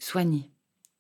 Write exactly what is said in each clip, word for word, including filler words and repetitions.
Soigny.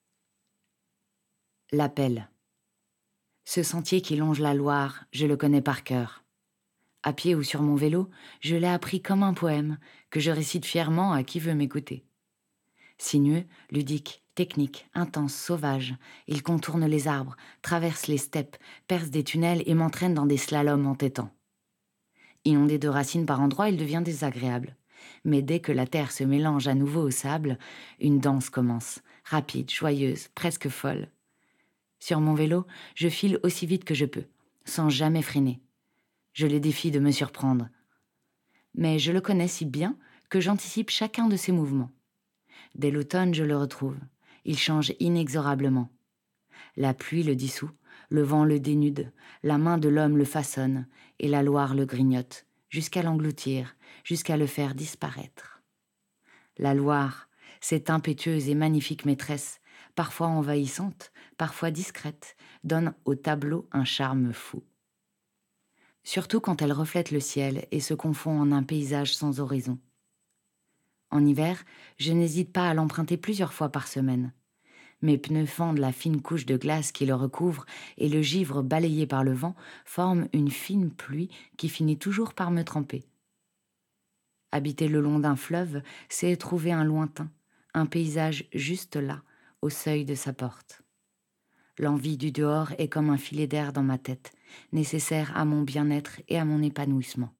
L'Appel. Ce sentier qui longe la Loire, je le connais par cœur. À pied ou sur mon vélo, je l'ai appris comme un poème que je récite fièrement à qui veut m'écouter. Sinueux, ludique, technique, intense, sauvage, il contourne les arbres, traverse les steppes, perce des tunnels et m'entraîne dans des slaloms entêtants. Inondé de racines par endroits, il devient désagréable. Mais dès que la terre se mélange à nouveau au sable, une danse commence, rapide, joyeuse, presque folle. Sur mon vélo, je file aussi vite que je peux, sans jamais freiner. Je le défie de me surprendre. Mais je le connais si bien que j'anticipe chacun de ses mouvements. Dès l'automne, je le retrouve. Il change inexorablement. La pluie le dissout, le vent le dénude, la main de l'homme le façonne, et la Loire le grignote, jusqu'à l'engloutir, jusqu'à le faire disparaître. La Loire, cette impétueuse et magnifique maîtresse, parfois envahissante, parfois discrète, donne au tableau un charme fou. Surtout quand elle reflète le ciel et se confond en un paysage sans horizon. En hiver, je n'hésite pas à l'emprunter plusieurs fois par semaine. Mes pneus fendent la fine couche de glace qui le recouvre et le givre balayé par le vent forme une fine pluie qui finit toujours par me tremper. Habiter le long d'un fleuve, c'est trouver un lointain, un paysage juste là, au seuil de sa porte. L'envie du dehors est comme un filet d'air dans ma tête, nécessaire à mon bien-être et à mon épanouissement.